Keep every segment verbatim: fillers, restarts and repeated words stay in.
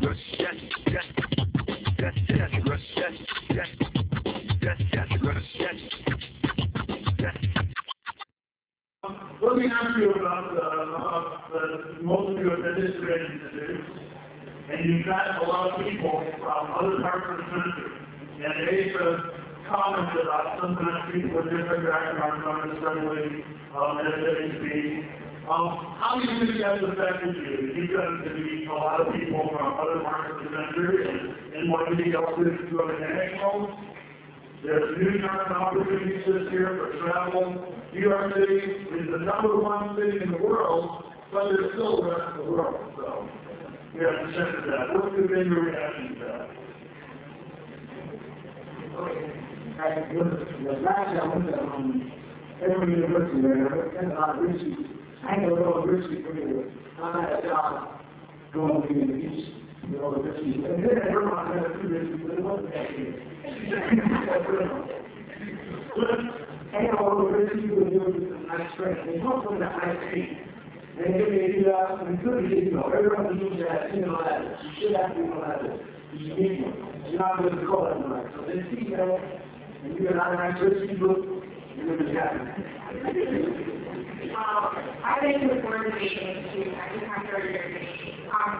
Let me ask you about uh, uh, the, most of you have been integrated to do, and you've met a lot of people from other parts of the country, and they've uh, commented about sometimes people with different backgrounds aren't as friendly um, as they can be. Um, how do you think that's affected you? You've gotten to meet a lot of people from other parts of the country, and, and what do you go through to international? There's new York opportunities this year for travel. New York City is the number one city in the world, but there's still the rest of the world. So we have to check with that. What's the big reaction to that? Okay. The last year I went to um, Emory University, there, and uh, Richie. I ain't gonna go to Richie for you. I had a job going to the beach. You know, Richie. And then I heard my friend to Richie, but it wasn't that good. And all the Richie was doing some nice friends. They come from the ice cream. They give me a uh, and good, you know, everyone knows that, you know, that you should have to know that. You need one. You're not going to call it right. So they see that, and you're not a nice Richie book, you're going to be happy. Um, I think with motivation too, I just have to agree. Um,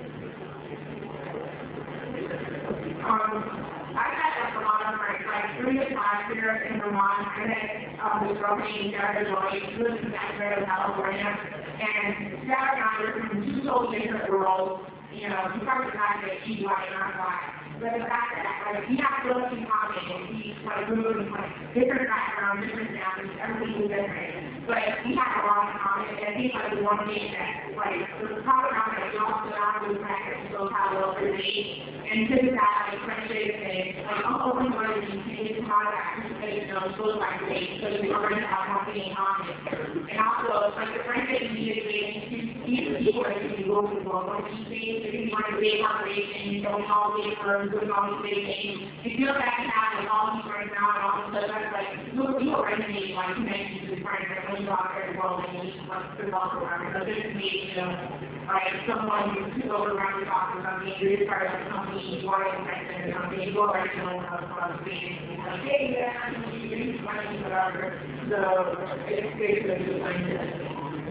um, I had like a lot of friends, like during the last year in Vermont, I had um, this girl named Sarah Joy, she lives in Sacramento, California, and Sarah and I were from two totally different worlds, you know, she probably not that she's white and I'm black. But the fact that like, we have so much in common, and we like moved like different backgrounds, different families, everything was different. But we have a lot in common, and I think like the one thing that like the common ground that we all sit on was the fact that we both have a little bit of age. And because of that, like friendship and like Uncle Lee wanted to continue to contact because you know both like the age, so we already have something in common. And also like the friendship we need to be these people that you go to work like you see, if you want to be a corporation, you don't all be firms doing all these big things. If you're back and have like all these friends now and all this stuff, that's like look, you already need like connections with friends that when you go out there in the world and you just like to walk around. So this is me, you know, like someone who goes around to talk to somebody, you're part of the company, you want to invest in the company, you already know how to run the thing. Like, hey, yeah, you need money, whatever. So it's basically just like this.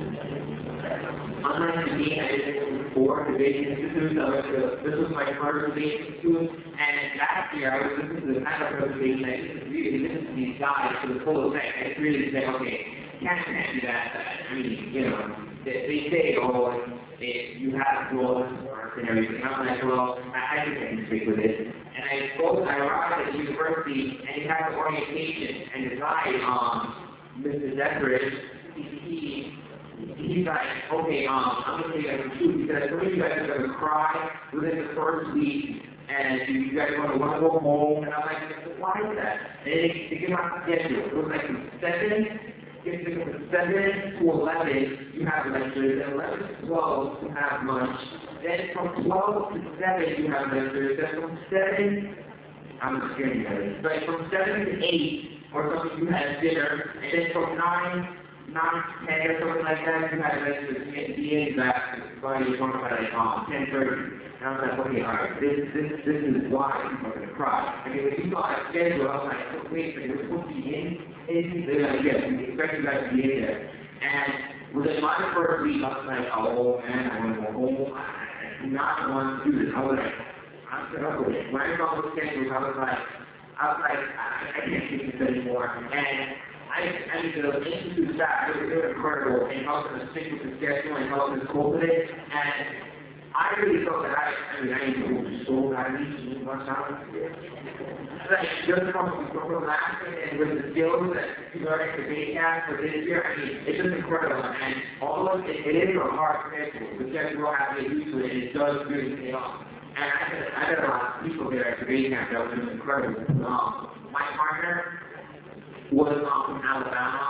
I'm not to be edited before the Debate Institute. So this was my first Debate Institute, and last year I was listening to the kind of presentation. I just really listened to these guys for the full effect. I just really said, okay, can't can't do that. I mean, you know, they, they say, oh, if you have goals and everything. I'm like, well, I, I think I can speak with it. And I spoke, I arrived at the university, and he had the orientation, and the guy, um, Mister Deckridge, he, he He's like, okay, um, I'm going to tell you guys the truth, because some of you guys are going to cry within the first week, and you guys are going to want to go home, and I'm like, why is that? And they, they give my schedule. It was like from seven, get to from seven to eleven, you have lectures, and eleven to twelve, you have lunch. Then from twelve to seven, you have lectures. Then from seven, I'm just scared you guys, but from seven to eight, or something, you have dinner, and then from nine, nine to ten or something like that, you had lectures to get the end back by your phone by like um, ten thirty. And I was like, okay, all right, this this this is why people are gonna cry. I mean, when you saw that schedule, I was like, oh, wait a minute, we're supposed to be in in they're like, yes, we expect you guys to be in there. And within my first week, I was like, oh man, I wanna go home. I do not want to do this. I was like, I'm fed up with it. When I saw the schedule, I was like, I was like, I, I can't do this anymore. And I, I mean, the institute staff, they were, they were incredible in helping us stick with the schedule and helping us cope with it. And I really felt that I, I mean, I need to go to school, I need to move my time. Like, just from, from last year and with the skills that you learned at the base camp for this year, I mean, it's just incredible. And all of it, it is a hard schedule. The schedule has to get used to it, and it does really pay off. And I had, I had a lot of people there at the base camp that was incredible. Um, my partner was um, from Alabama,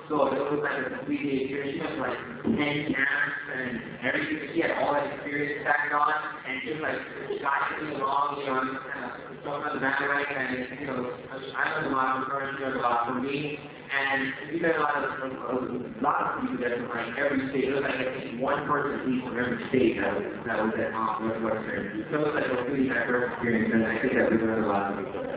So it was like a complete experience. She went to like ten camps and everything. She had all that experience back on, and just like guiding me along, you know, I'm just kind of throwing on the bandwagon, and you know, I learned a lot of encouragement about for me. And we met a lot of a, a lot of people that from like every state. It was like I think one person at least from every state that was that was at um, Northwestern. So it was like a really diverse experience, and I think that we learned a lot of people.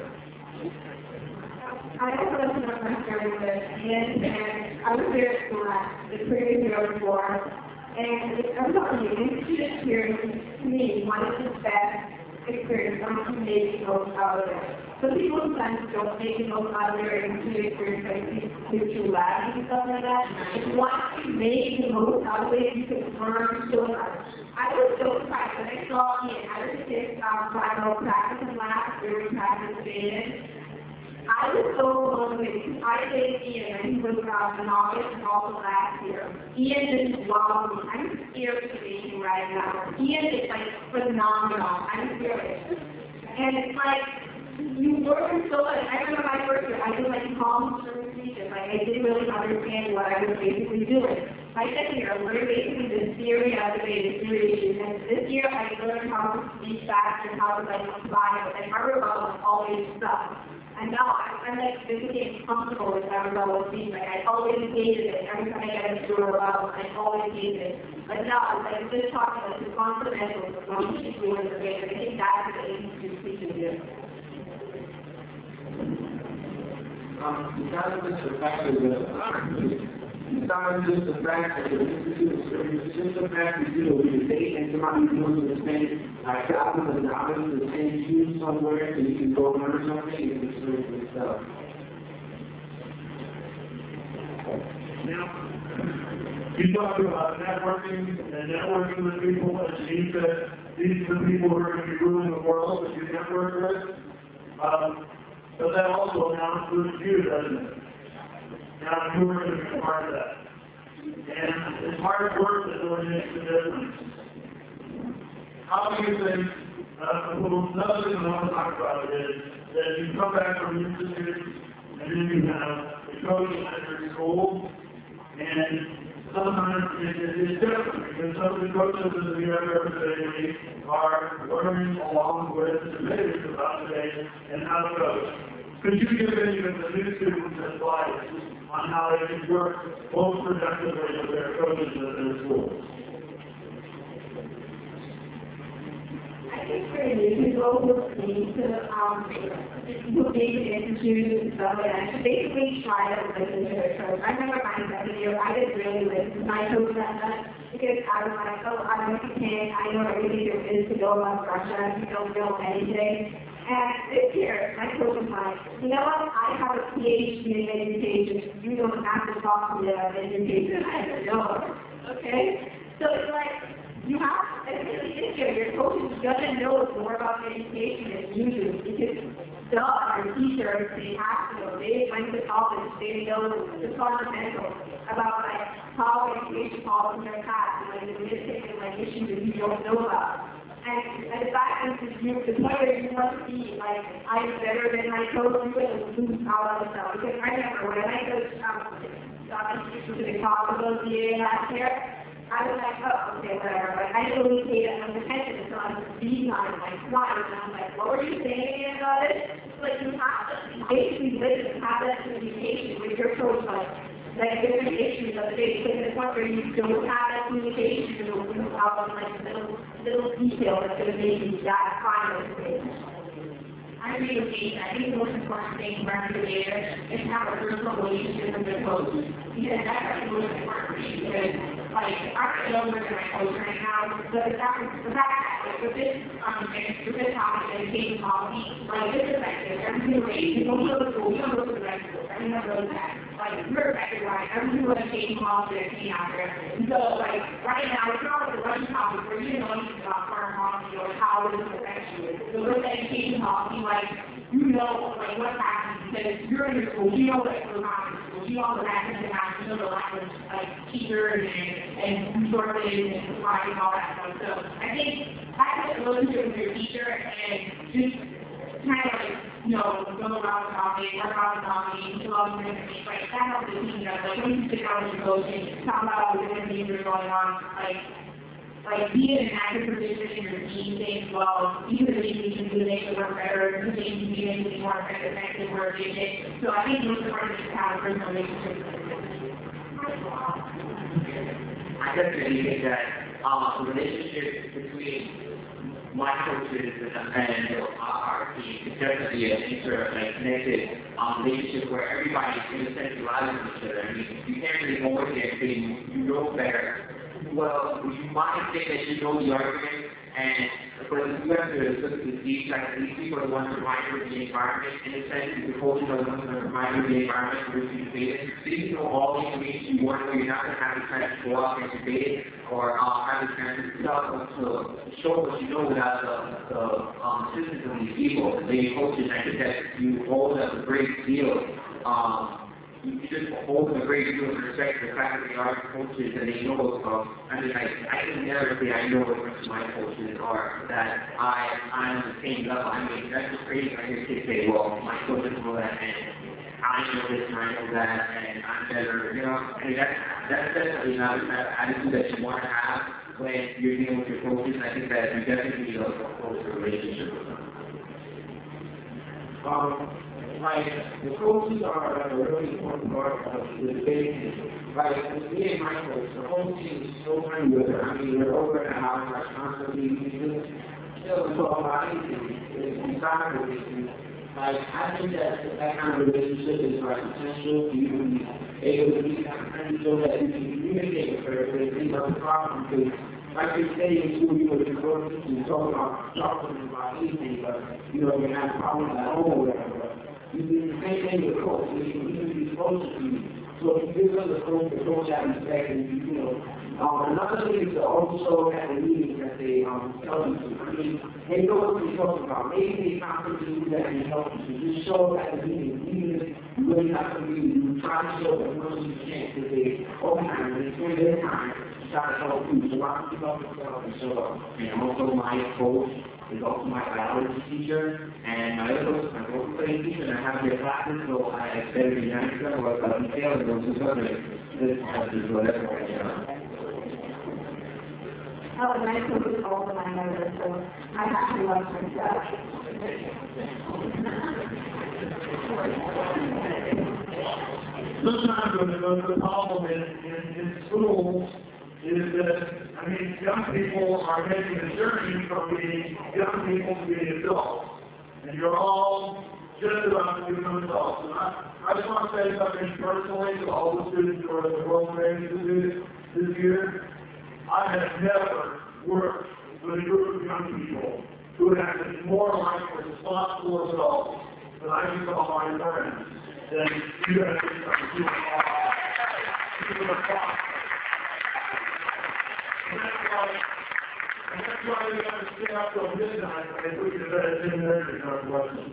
I also went to Northwestern with Ian, and I was there for the previous year before, and I'm telling you, this student experience to me one of the best experiences I'm going to make the most out of it. So people sometimes don't make the most out of their student experience, like spiritual labs and stuff like that. If once you make the most out of it, you can learn so much. I was so surprised when I saw Ian. I was just um, Bible practicing last year, we practiced David. I was so motivated. I dated Ian, and he was uh, in August and also last year. Ian just loved me. I'm scared to be him right now. Ian is like phenomenal. I'm serious. And it's like, you learn so much. I remember my first year, I did like calm service speeches. Like, I didn't really understand what I was basically doing. My second year, I learned basically the theory of the data theory. And this year, I learned how to speak fast and how to like apply it. And my rebuttal was always stuff. And now I'm, I'm like physically comfortable with my rebuttal speech. Like I always hated it. Every time I get into a rebuttal, I always hated it. But now I'm like just talking about the fundamentals of what you should do in the debate. I think that's what the institute teaches you. Um, besides just the fact that the besides just the fact that the institute is just the fact that you know we debate and somebody doing the same like album and album the same shoes somewhere so you can go learn something and it's really good stuff. Now, you talk about networking and networking with people, and you said these are the people who are going to be ruling the world that you network with. Um, but that also now includes you, doesn't it? Now you are going to be a part of that. And it's hard work that really makes the difference. How do you think, uh, well, another thing I want to talk about is that you come back from your institute and then you have the coaching at your school, and sometimes it, it is different because some of the coaches that we have represented are learning along with the leaders about the day and how to coach. Could you give any of the new students advice on how they can work most productively with their coaches at their schools? I think for you, people who need to, um, who need to institute and stuff like that, to basically try to listen to their coach. I remember my second year, I didn't really listen to my coach that much because I was like, oh, I'm a kid, I know everything there is to know about Russia, you don't know anything. And this year, my coach was like, you know what, I have a P H D in education, you don't have to talk to me about education. I said, no, okay? So it's like, you have, especially this year, your coach is going to know more about education than you do because duh, our teachers, they have to know, they went to college, they know the fundamentals about like how education falls in their class, and like the mistakes and like issues that you don't know about. And, and the fact is, you, the player you want to be, like, I'm better than my coach, you will lose out on stuff. Because I remember when I coached um, to the Cosmos the year last year, I was like, oh, okay, whatever. But I didn't really pay that much attention until I was beating on my slides. And I was like, what were you saying again about it? Like, you have to basically listen, have that communication with your coach, like, like different issues of the day, because it's one where you don't have that communication, you don't lose out on like little, little details that's going to make you that final stage. I agree with Kate. I think the most important thing for an educator is to have a personal relationship with their coach. Because that's actually the most important for me. Because, like, I'm still with my coach right now, but the fact, the fact that, like, with this, um, with this topic, education policy, like, this is like, everything related. You don't go to school, you don't go to the rest school, everyone goes back. Like, we're affected by everything with education policy that's being out there. And so, like, right now, it's not like a running topic where you know anything about foreign policy or how it affects you. So with education policy, like, you know, like, what's happening, because you're in your school, you know what's going on in school, you know the language and you know the language, like, teachers and, and resources and providing all that stuff. So I think having a relationship with your teacher and just kind of, like, you know, go around the topic, work on the topic, fill out the information, like, that helps the team, you know, like, when you sit down with your coach and talk about all the different things that are going on, like, like, be in an active position in your team things, well, these are the things you can do to make it work better, the things you can do to make it more effective where it is. So I think most important is to have a personal relationship with the I definitely think that um, the relationship between my coaches and our team is definitely an inter like connected um, relationship where everybody in a sense relies on each other. I mean, you can't really go with it and you know better. Well, you might think that you know the argument, and but you have to look at the deep, like these people are the ones who remind you of the environment. In a sense, the coaches are the ones who remind you of the environment in which you debate it. So you know all the information you want to know. You're not going to have the chance to go out and debate it or uh, have the chance to to show what you know without the, the um, assistance of these people. The coaches, I think that you hold up a great deal. Um, You just hold a great deal of respect for the fact that they are coaches and they know um, I mean, I, I can never say I know what my coaches are, that I, I'm on the same level. I mean, that's just crazy when I hear kids say, well, my coaches know that, and I know this and I know that, and I'm better, you know? I mean, that's, that's definitely not the kind of attitude that you want to have when you're dealing with your coaches, and I think that you definitely need a closer relationship with them. Um, Like, the coaches are a really important part of the debate. Like, with me and my coach, the whole team is so friendly with her. I mean, we're over at the house, like, constantly, we just still talk about anything. It's inside of it. Like, I think that that kind of relationship is, like, essential for you to be able to be kind of friendly so that you can communicate with her if there's any other problem. Because, like they say in school, you know, you go to teachers, you talk about, talk to them about anything, but, you know, you have problems at home or whatever. You do the same thing with coach. You can be close to you. So if you give them the coach, the coach has respect, and you, you know. Um, another thing is to also have a meeting that they um, tell you to. I mean, they know what they're talking about. Maybe they not going to do that and help you. So just show at the meeting. Even if you really have to be, you try to show as much as you can because they organize, they spend their time to try to help you. So why don't you help yourself and show up? And also my coach is also my biology teacher, and my other coach is my vocal playing teacher, and I have their classes, so I better be nice to them, or I'll be failing them to other this is whatever, you know. Oh, and I took it all the my notice, so I have to watch myself. Sometimes the, the, the problem in, in, in schools is that, I mean, young people are making a journey from being young people to being adults. And you're all just about to become adults. And I, I just want to say something personally to all the students who are in the World Trade Institute this year. I have never worked with a group of young people who have been more like responsible adults than I can call my friends. Then you have to do something to And that's why, and that's why we got to stay up till midnight and we can let it in there to our questions.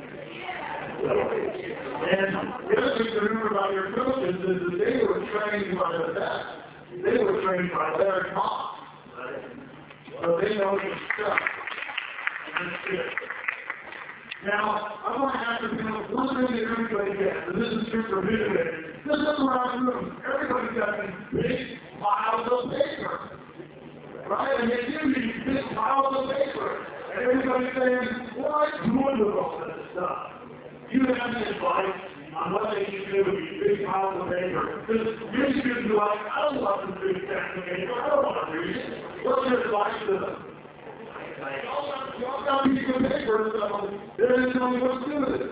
And the other thing to remember about your coaches is that they were trained by the best. They were trained by their top. Right? So they know their stuff. And that's it. Now, I want to ask you, you know, one thing that everybody gets, and this is true for me today, this is around the room. Everybody's got these big piles of paper. Right? And they give you this pile of paper. And everybody's saying, what are you doing with all this stuff? You have any advice on what they should do with these big piles of paper? Because you should be like, I don't want this big stack of paper. I don't want to read it. What's your advice to them? Y'all got these good paper, so there is no what to do with it.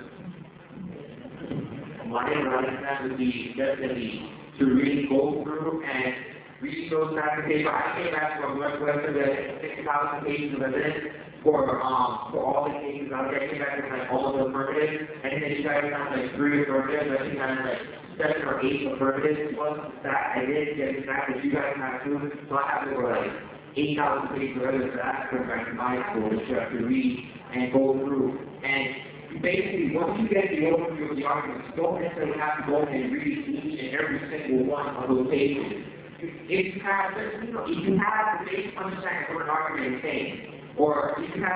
My advice that would be definitely to really go through and read those types of paper. I came back from Northwestern with six thousand pages of evidence for um for all the cases out there. I came back with like all of the affirmatives, and then you guys have like three affirmatives. I think I had like seven or eight affirmatives. Plus that I did get exactly what you guys have too. So I have over like eight thousand pages of evidence that I took back to my school that you have to read and go through. And basically, once you get the overview of the arguments, you don't necessarily have to go in and read each and every single one of those pages. If you have, you know, if you have the basic understanding of what an argument is saying, or if you have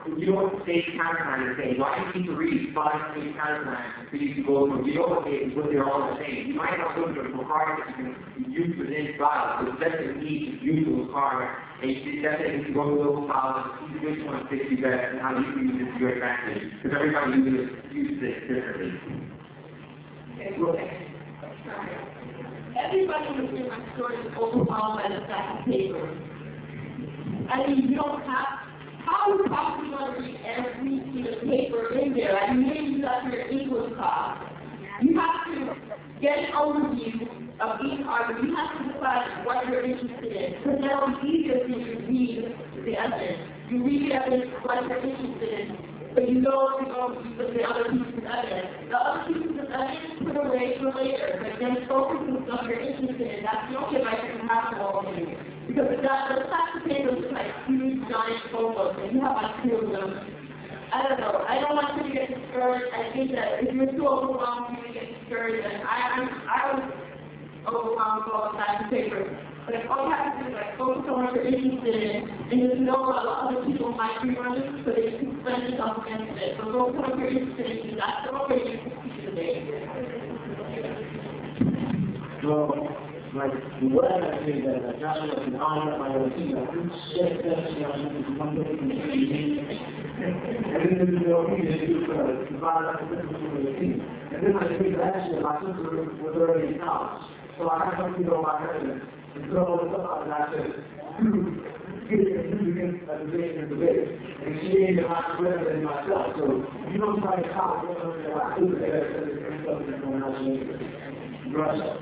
you don't say countersign and say, why do you need to read five page countersign for you to go through? You know what they, what they're all the same. You might not look at the requirements you can use within files, but it's definitely need to use those requirements, and you definitely need to go through those files and see which one fits you best and how you can use it to your advantage, because everybody uses, uses it differently. Okay, well, everybody within my story is overwhelmed by the stack of paper. I mean, you don't have, how are you possibly going to read every piece of paper in there? I mean, maybe you got your English class. You have to get an overview of each article. You have to decide what you're interested in. Because now it's easier for you to read the evidence. You read the evidence what you're interested in, but you know to go with the other pieces of evidence. The other pieces of evidence put away for later, but then focus on stuff you're interested in. That's the only way you can have to overview. Because the stack of paper is like huge giant photos, and you have like two of them. I don't know. I don't want you to get discouraged. I think that if you're too overwhelmed, you're going to get discouraged. And I, I'm, I was overwhelmed with all the stacks of paper. But if all you have to do is like focus on what you're interested in, and just know what other people might be running, so that you can spend yourself against it. So focus on what you're interested in, because that's the way you can teach today. So, like, what I say that I got to be honored by the team, I think shit that you know, you come to the team. And then you know, we just do for the divide up the difference with the team. And then I think last year, my sister was already in college. So I had something on my head. And so all of a sudden, I said, get it, you against a debate and debate. And she ain't a lot better than myself. So you don't try to college, you don't know what I do there, and something going on in Russia.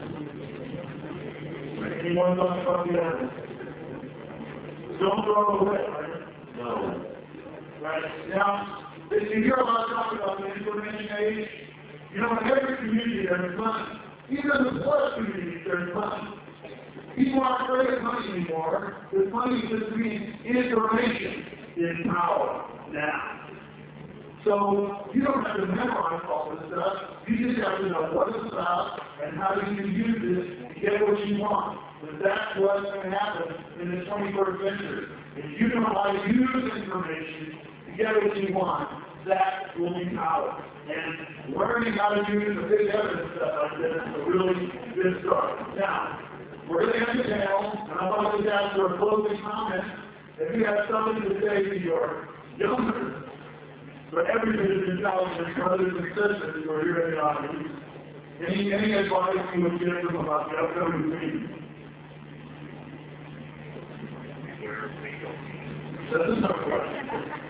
Anyone want to talk about it? Don't throw it away, right? No. Right. Now, if you hear a lot of talk about the information age, you know, in every community there's money. Even in the poor community there's money. People aren't afraid of money anymore. Because money just means information is power now. So you don't have to memorize all this stuff. You just have to know what it's about and how you can use it to get what you want. But that's what's going to happen in the twenty-first century. If you know how to use information to get what you want, that will be power. And learning how to use the big evidence stuff like this is a really good start. Now, we're going to end the panel, and I'm going to ask for a closing comment. If you have something to say to your younger, but everything is intelligent brothers and sisters who are here in the audience, any, any advice you would give them about the upcoming meeting? This is no question.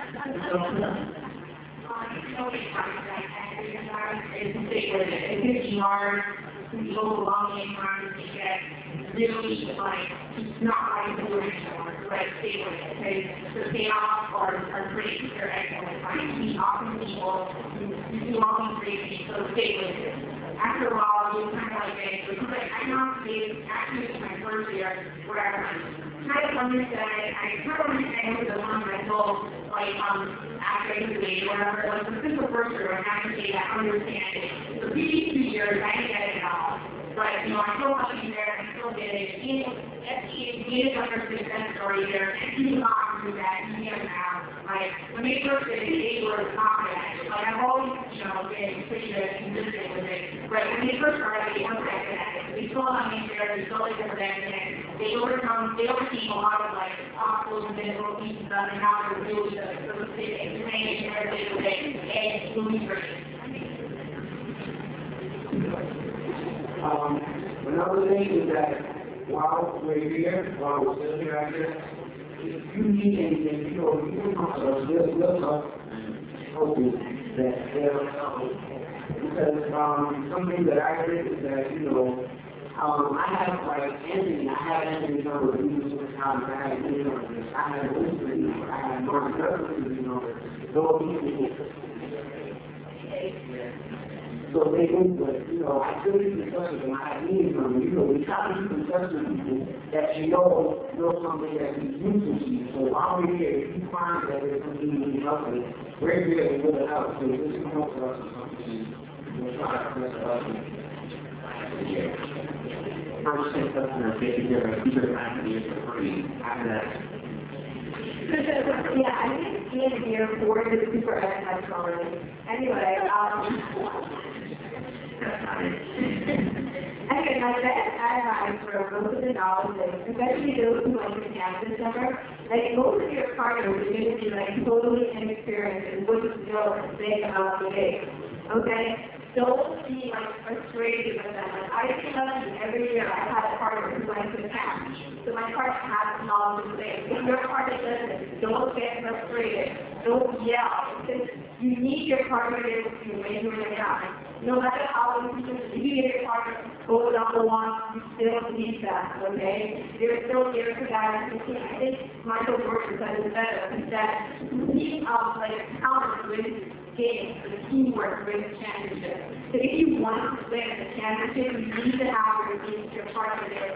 It's hard to go along in time to get really like not like the original, like stay with it. Because the payoff are, are great, they're excellent. Like we often people who do all these great things, so stay with it. After a while, you kind of like it, because like I know it's actually it's my first year where I kind of understand it. I kind of understand what the one mental, like, um, after I debate or whatever. Like, this is the first year, and I can say that I understand it. So these two years, I didn't get it at all. But, you know, I still have you there, I still get it. It is under success story there, and he's not through that, he never have. Like, when they first did it, they were confident. Like, I've always, you know, been pretty good and consistent with it. But when they first started, they weren't that good at it. They still have me there, they still like them then, and they overcome, they overcame a lot of, like, obstacles and difficulties and stuff, and now they're really good. So it's explaining where they do it, and it's really great. Um, another thing is that while we're here, while we're still here, I guess, if you need anything, you know, you can come to us, we'll, we'll talk and hoping that they'll help. Because um, something that I heard is that, you know, um, I have like Anthony, I have Anthony's number, he was with Tom, I have his number, I have Winston, I have Mark Douglas' number, those people. So they think that, you know, I feel these discussions and I have meetings from them. You know, we try to keep in touch with people that you know know something that is useful to you. So while we're here, if you find that there's something you need help with, we're here and we'll help. So if this can help us or something, we'll try to press us. First thing customers take care of keep their activity for free. After that. Yeah, I think here for the super exercise colony. Anyway, um, anyway, my best advice for most of the knowledge is, especially those who like to camp this summer, like most of your partners are going to be like totally inexperienced and wouldn't know a thing about the day. Okay? Don't be like frustrated with them. Like I think every year I had a partner who likes to camp. So my partner has knowledge of things. If your partner doesn't, don't get frustrated. Don't yell. Because you need your partner to be able to when you're in the camp. No matter how if you get your partner go down the one, you still need that, okay? You're still here for that. I think Michael Jordan said it better, is that you need um, like a counter with game, the teamwork with the championship. So if you want to win the championship, you need to have your team, your partner there.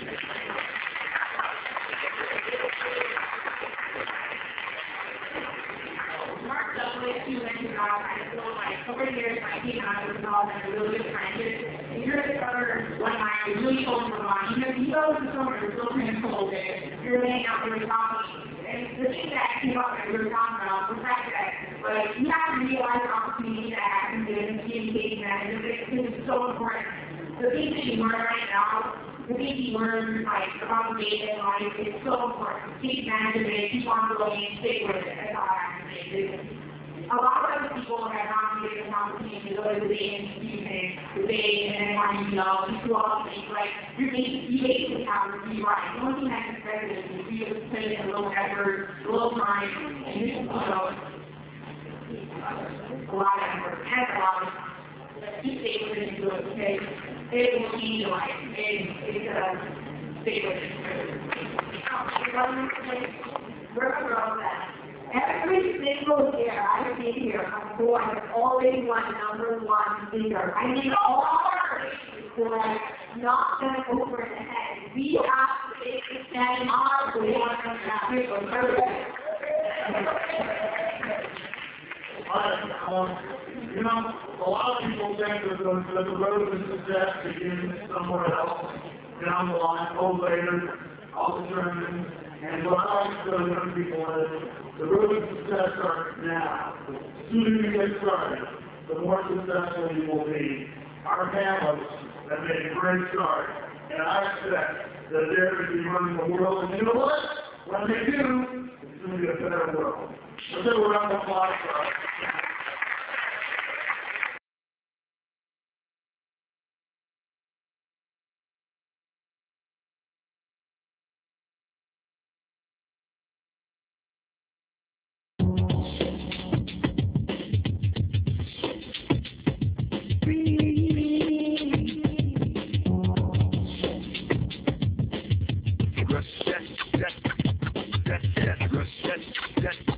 Mark Douglas, you mentioned about I feel like over the years my team and I was involved in a really good friendship. And you're the other one of my really close to mine. You know, you go to the summer, you're still kind of cold there. You're laying out there talking. And the thing that came up that we were talking about was the fact that like you have to realize the opportunity that happens in communicating that and it's so important. The things that you learn right now, the things you learn like about the data and life, it's so important. Take advantage of it, keep on going, stay with it. That's all I have to say. A lot of other people have not been able to opportunity to go to the day and evening, the day and then want to know, you do all the things like you basically have to be right. The only thing that's expected is for you to put in a little effort, a little time, and this is, you know, a lot of effort, and a lot of just stay with it and do it, okay? It will change your life. It, it's uh, stay with it. Remember all that. Every single year I have been here, I'm born has always won number one leader. I mean, all our races were like knock them over the head. We have to take the stand on the one of that people. Um, you know, a lot of people think that the, that the road to success begins somewhere else, down the line, oh later, I'll determine. And what I like to tell young people is, the road to success starts now. The sooner you get started, the more successful you will be. Our families have made a great start, and I expect that they're going to be running the world. And you know what? When they do, it's going to be a better world. So they were on the fly for us. Rush that, that, that, that, rush that, that.